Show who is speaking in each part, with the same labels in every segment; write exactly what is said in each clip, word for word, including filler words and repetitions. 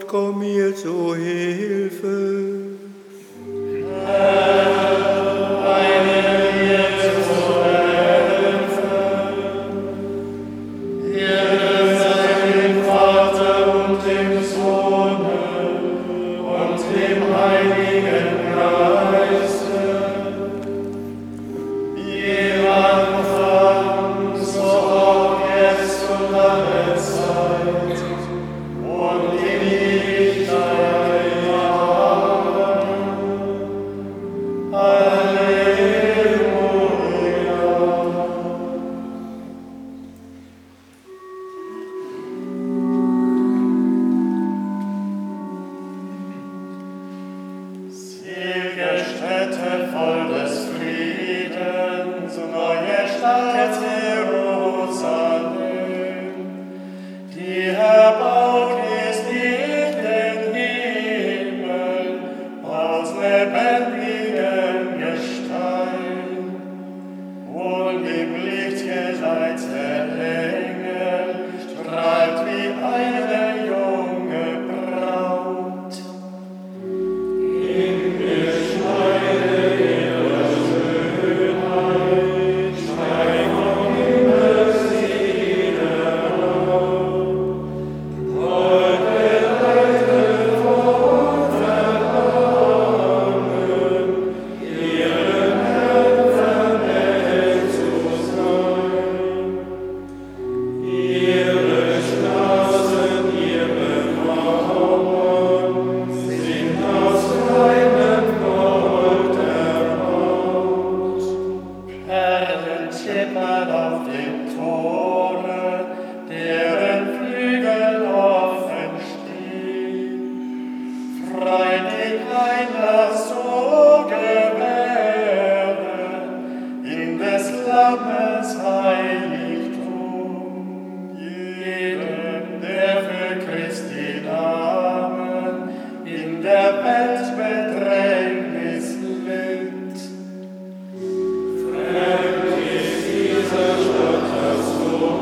Speaker 1: komm mir zu Hilfe.
Speaker 2: Fremd ist dieser Stadt das Tor.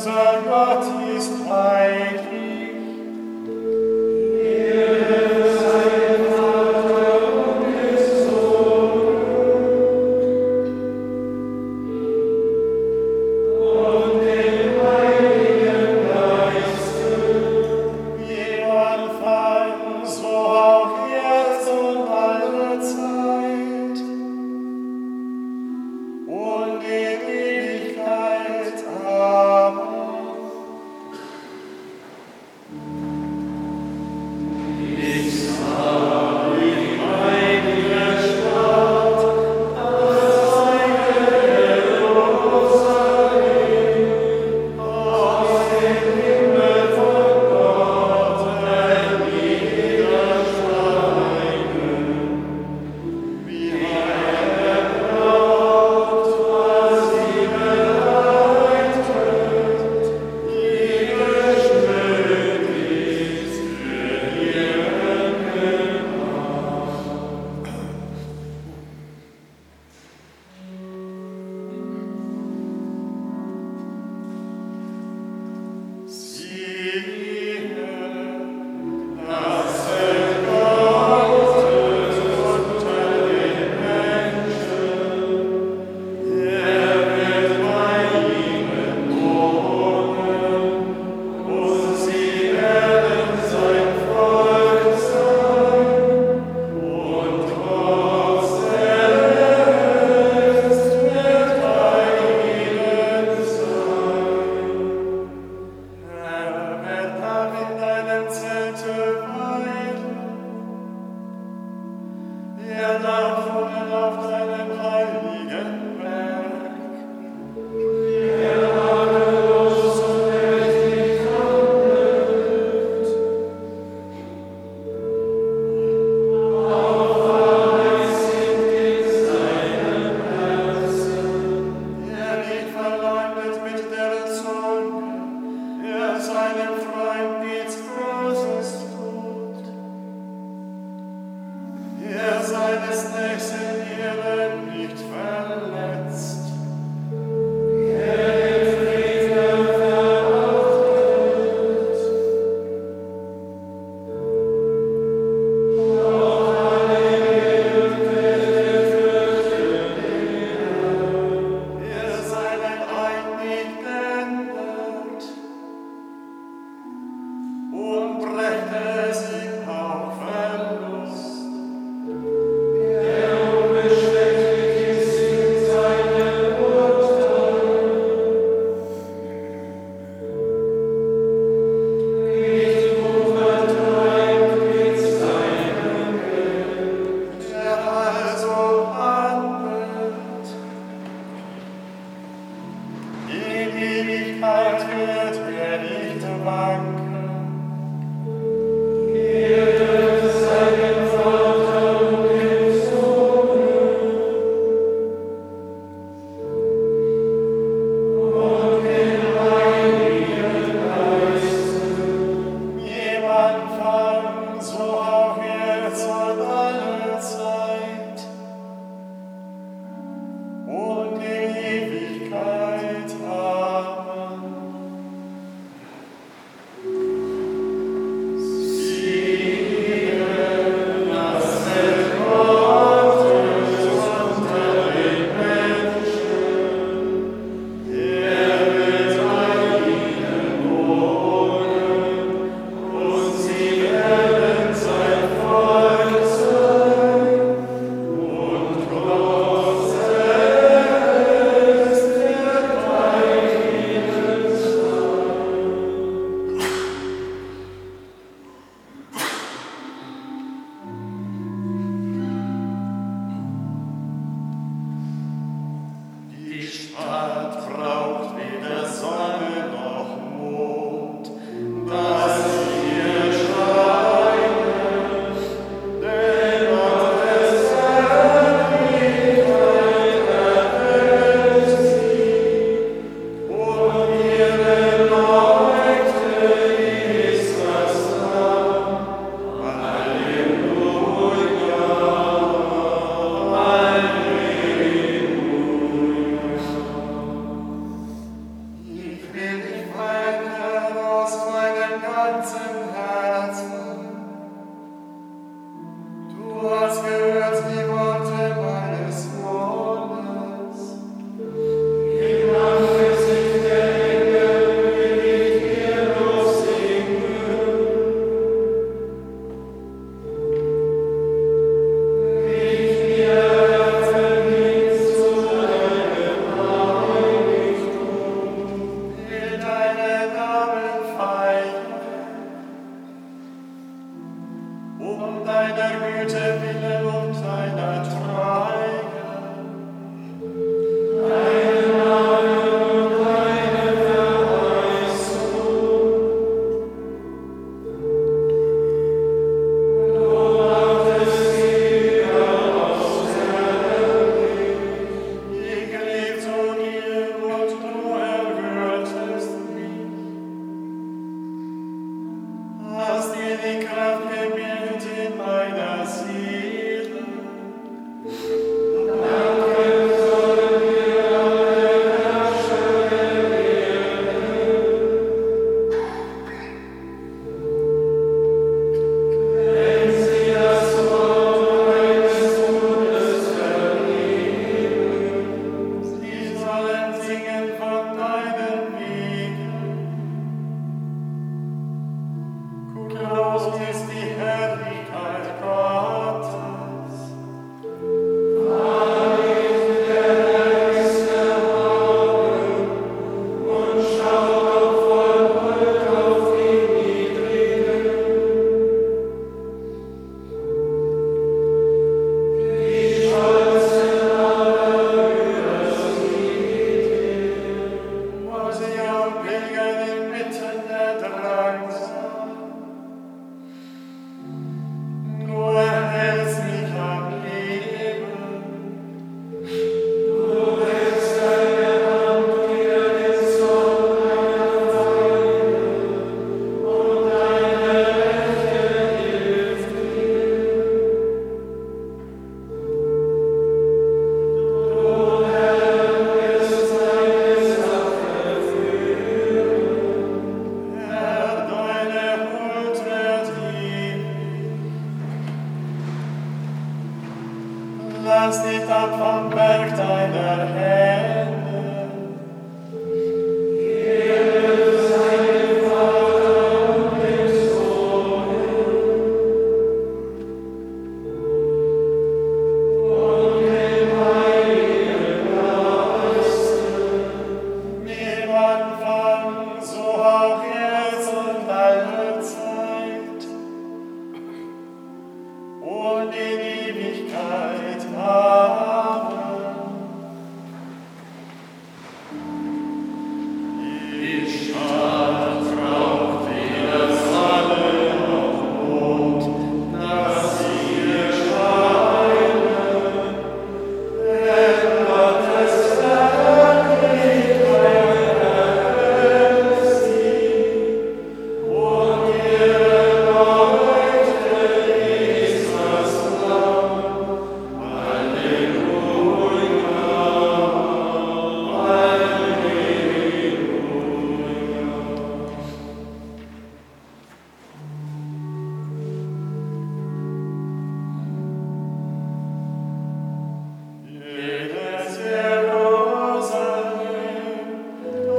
Speaker 2: Unser Gott ist heilig.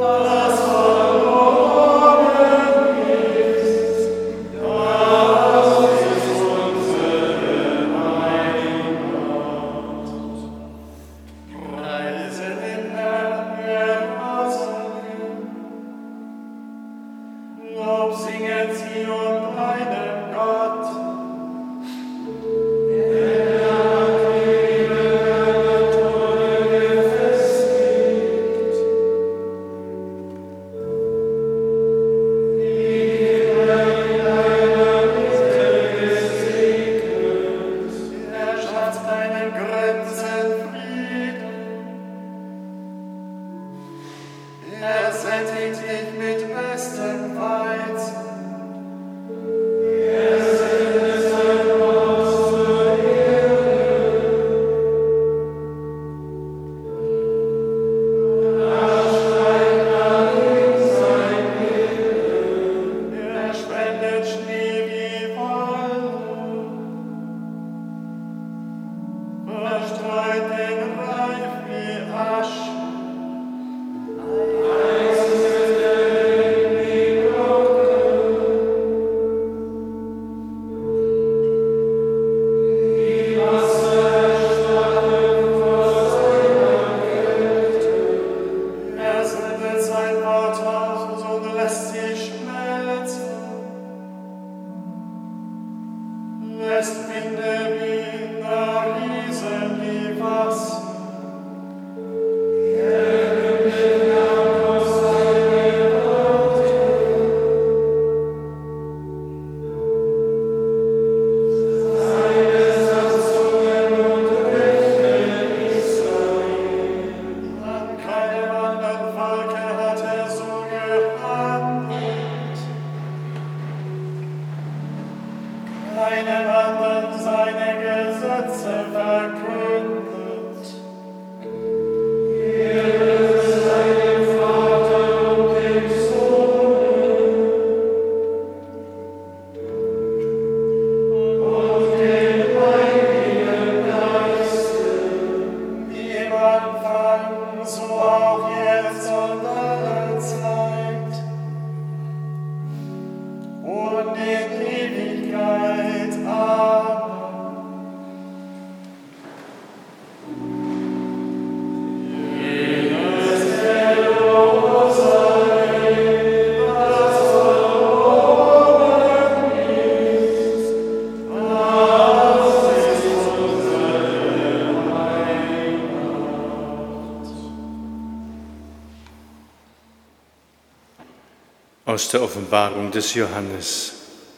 Speaker 3: Aus der Offenbarung des Johannes.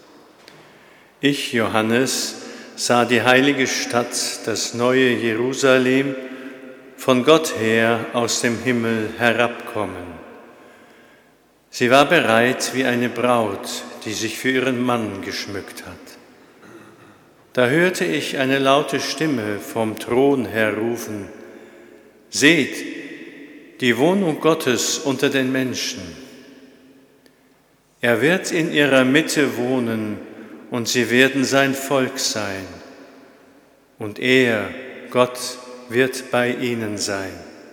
Speaker 3: Ich, Johannes, sah die heilige Stadt, das neue Jerusalem, von Gott her aus dem Himmel herabkommen. Sie war bereit wie eine Braut, die sich für ihren Mann geschmückt hat. Da hörte ich eine laute Stimme vom Thron her rufen: Seht, die Wohnung Gottes unter den Menschen. Er wird in ihrer Mitte wohnen und sie werden sein Volk sein. Und er, Gott, wird bei ihnen sein.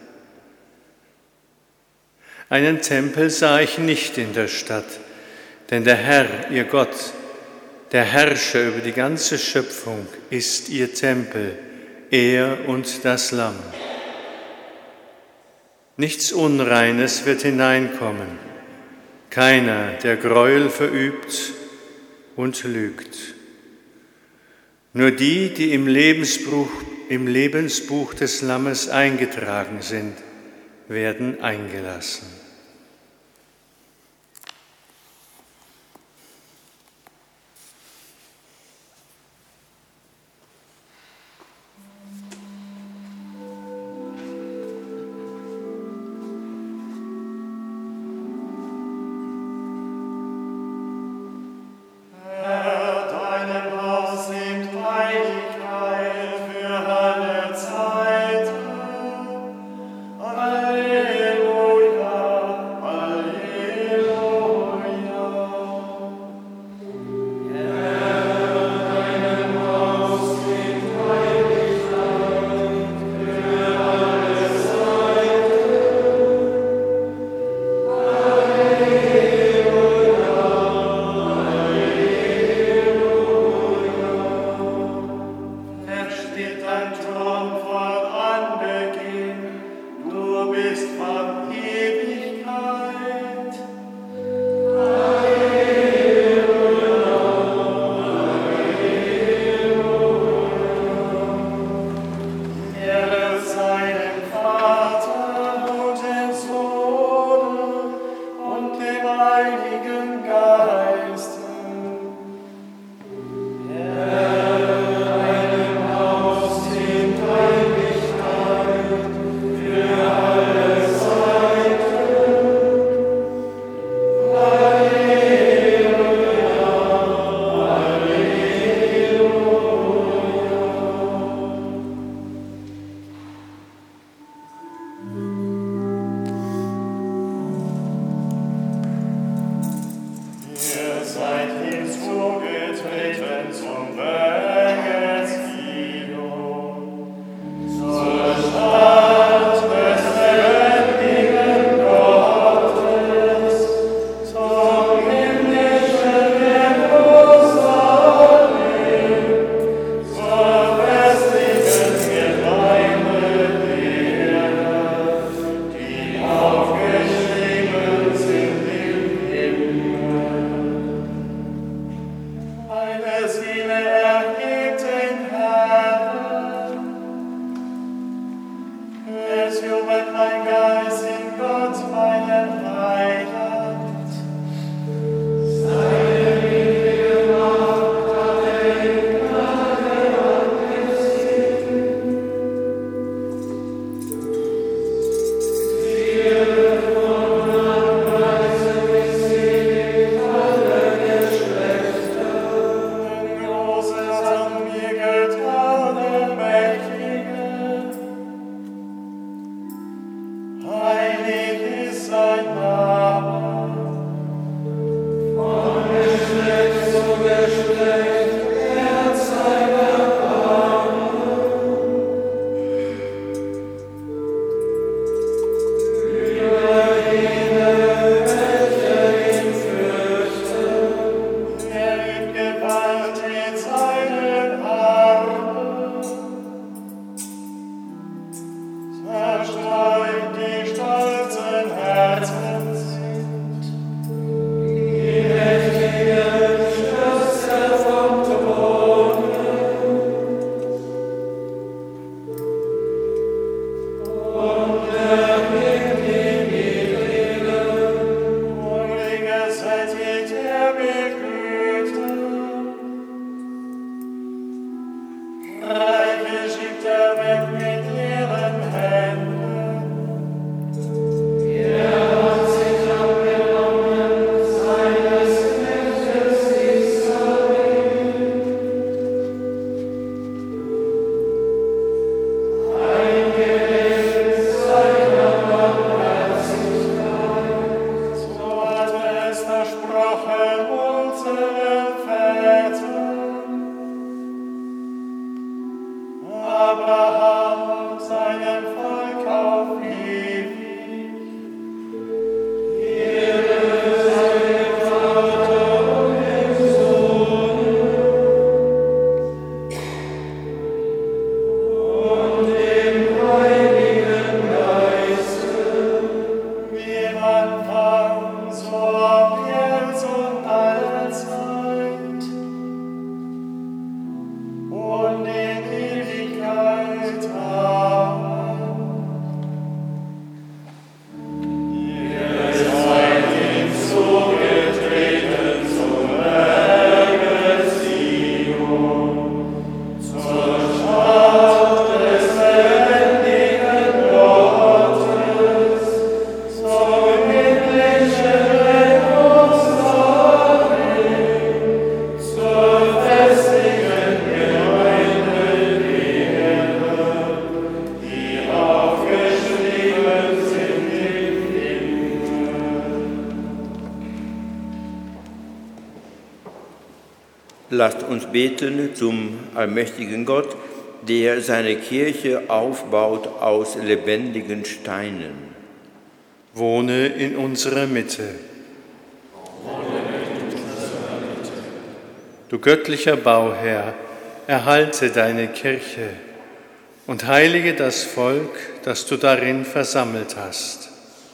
Speaker 3: Einen Tempel sah ich nicht in der Stadt, denn der Herr, ihr Gott, der Herrscher über die ganze Schöpfung, ist ihr Tempel, er und das Lamm. Nichts Unreines wird hineinkommen, keiner, der Gräuel verübt und lügt. Nur die, die im Lebensbuch, im Lebensbuch des Lammes eingetragen sind, werden eingelassen.
Speaker 2: Alleluia. Heiligen Geiste.
Speaker 1: Lasst uns beten zum allmächtigen Gott, der seine Kirche aufbaut aus lebendigen Steinen.
Speaker 3: Wohne in unserer Mitte. Du göttlicher Bauherr, erhalte deine Kirche und heilige das Volk, das du darin versammelt hast.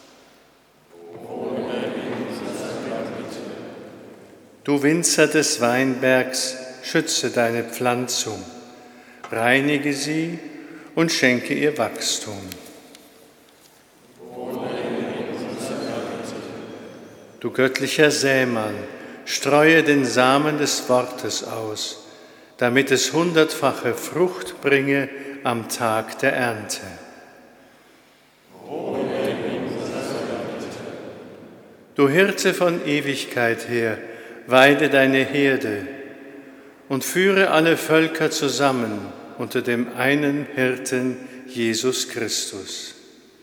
Speaker 3: Du Winzer des Weinbergs, schütze deine Pflanzung, reinige sie und schenke ihr Wachstum. Du göttlicher Sämann, streue den Samen des Wortes aus, damit es hundertfache Frucht bringe am Tag der Ernte. Du Hirte von Ewigkeit her, weide deine Herde und führe alle Völker zusammen unter dem einen Hirten Jesus Christus.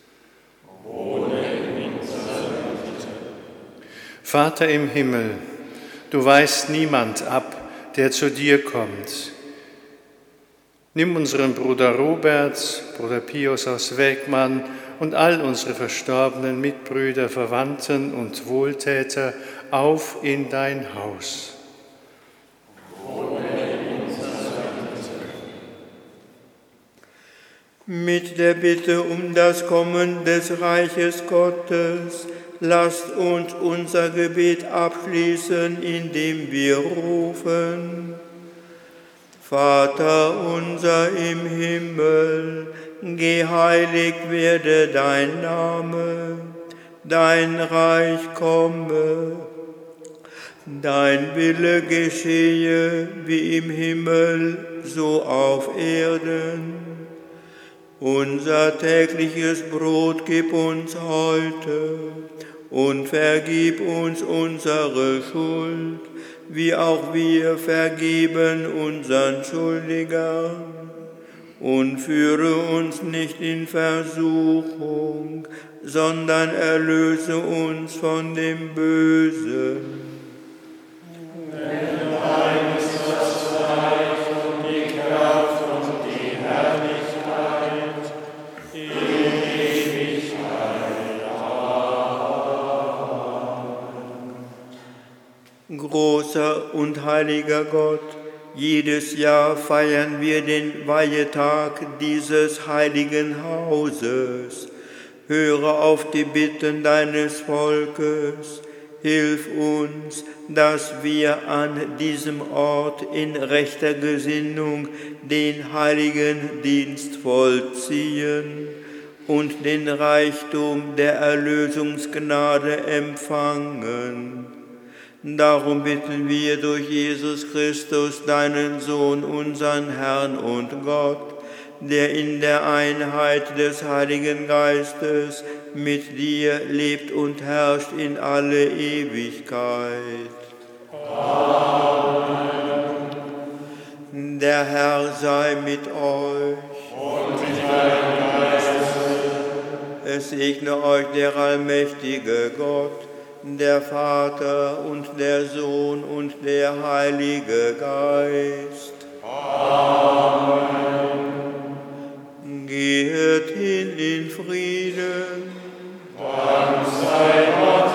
Speaker 3: Vater im Himmel, du weist niemand ab, der zu dir kommt. Nimm unseren Bruder Robert, Bruder Pius aus Wegmann und all unsere verstorbenen Mitbrüder, Verwandten und Wohltäter auf in dein Haus.
Speaker 1: Mit der Bitte um das Kommen des Reiches Gottes, lasst uns unser Gebet abschließen, indem wir rufen: Vater unser im Himmel, geheiligt werde dein Name, dein Reich komme, dein Wille geschehe wie im Himmel, so auf Erden. Unser tägliches Brot gib uns heute und vergib uns unsere Schuld, wie auch wir vergeben unseren Schuldigern. Und führe uns nicht in Versuchung, sondern erlöse uns von dem Bösen.
Speaker 2: Denn dein ist das Reich und die Kraft und die Herrlichkeit in Ewigkeit. Amen.
Speaker 1: Großer und heiliger Gott, jedes Jahr feiern wir den Weihetag dieses heiligen Hauses. Höre auf die Bitten deines Volkes. Hilf uns, dass wir an diesem Ort in rechter Gesinnung den heiligen Dienst vollziehen und den Reichtum der Erlösungsgnade empfangen. Darum bitten wir durch Jesus Christus, deinen Sohn, unseren Herrn und Gott, der in der Einheit des Heiligen Geistes mit dir lebt und herrscht in alle Ewigkeit. Amen. Der Herr sei mit euch.
Speaker 2: Und mit deinem Geist.
Speaker 1: Es segne euch der allmächtige Gott, der Vater und der Sohn und der Heilige Geist.
Speaker 2: Amen.
Speaker 1: Geht hin in Frieden.
Speaker 2: Dank sei Gott.